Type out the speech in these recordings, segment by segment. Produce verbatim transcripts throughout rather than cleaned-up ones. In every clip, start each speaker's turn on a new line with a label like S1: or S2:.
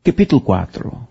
S1: Capítulo quatro.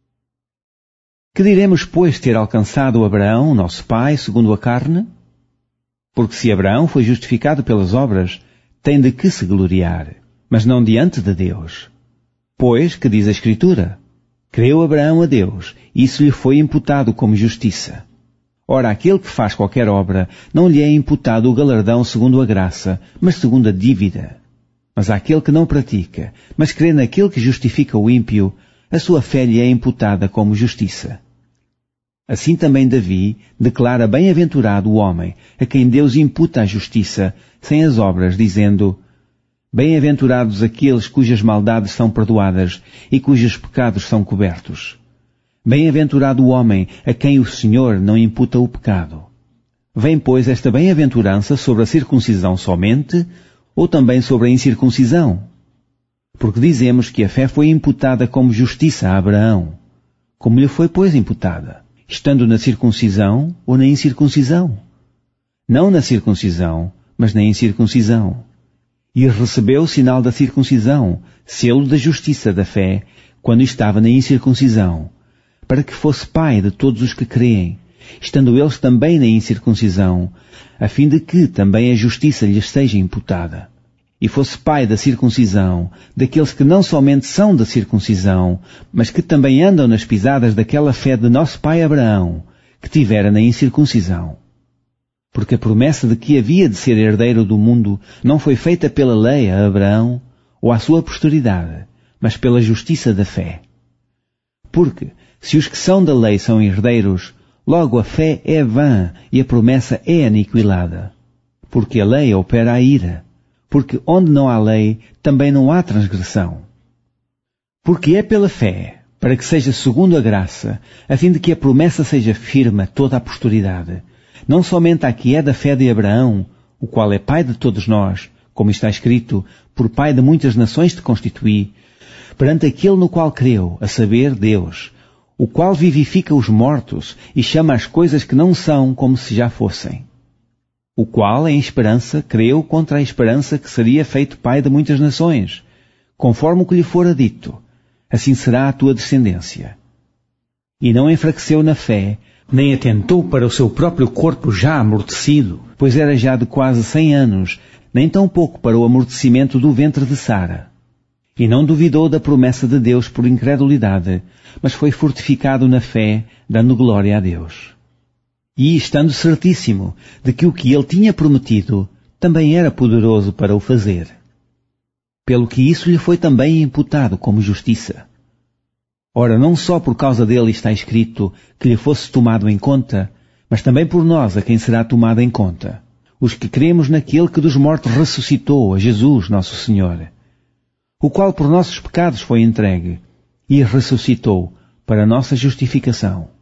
S1: Que diremos, pois, ter alcançado Abraão, nosso pai, segundo a carne? Porque se Abraão foi justificado pelas obras, tem de que se gloriar, mas não diante de Deus. Pois, que diz a Escritura? Creu Abraão a Deus, e isso lhe foi imputado como justiça. Ora, aquele que faz qualquer obra, não lhe é imputado o galardão segundo a graça, mas segundo a dívida. Mas àquele que não pratica, mas crê naquele que justifica o ímpio, a sua fé lhe é imputada como justiça. Assim também Davi declara bem-aventurado o homem a quem Deus imputa a justiça, sem as obras, dizendo: Bem-aventurados aqueles cujas maldades são perdoadas e cujos pecados são cobertos. Bem-aventurado o homem a quem o Senhor não imputa o pecado. Vem, pois, esta bem-aventurança sobre a circuncisão somente, ou também sobre a incircuncisão? Porque dizemos que a fé foi imputada como justiça a Abraão. Como lhe foi, pois, imputada? Estando na circuncisão ou na incircuncisão? Não na circuncisão, mas na incircuncisão. E recebeu o sinal da circuncisão, selo da justiça da fé, quando estava na incircuncisão, para que fosse pai de todos os que creem, estando eles também na incircuncisão, a fim de que também a justiça lhes seja imputada. E fosse pai da circuncisão, daqueles que não somente são da circuncisão, mas que também andam nas pisadas daquela fé de nosso pai Abraão, que tivera na incircuncisão. Porque a promessa de que havia de ser herdeiro do mundo não foi feita pela lei a Abraão ou à sua posteridade, mas pela justiça da fé. Porque, se os que são da lei são herdeiros, logo a fé é vã e a promessa é aniquilada. Porque a lei opera a ira. Porque onde não há lei, também não há transgressão. Porque é pela fé, para que seja segundo a graça, a fim de que a promessa seja firme a toda a posteridade, não somente a que é da fé de Abraão, o qual é pai de todos nós, como está escrito, por pai de muitas nações te constituí, perante aquele no qual creu, a saber, Deus, o qual vivifica os mortos e chama as coisas que não são como se já fossem. O qual, em esperança, creu contra a esperança que seria feito pai de muitas nações, conforme o que lhe fora dito, assim será a tua descendência. E não enfraqueceu na fé, nem atentou para o seu próprio corpo já amortecido, pois era já de quase cem anos, nem tampouco para o amortecimento do ventre de Sara. E não duvidou da promessa de Deus por incredulidade, mas foi fortificado na fé, dando glória a Deus. E, estando certíssimo de que o que ele tinha prometido também era poderoso para o fazer. Pelo que isso lhe foi também imputado como justiça. Ora, não só por causa dele está escrito que lhe fosse tomado em conta, mas também por nós a quem será tomado em conta, os que cremos naquele que dos mortos ressuscitou, a Jesus, nosso Senhor, o qual por nossos pecados foi entregue e ressuscitou para a nossa justificação.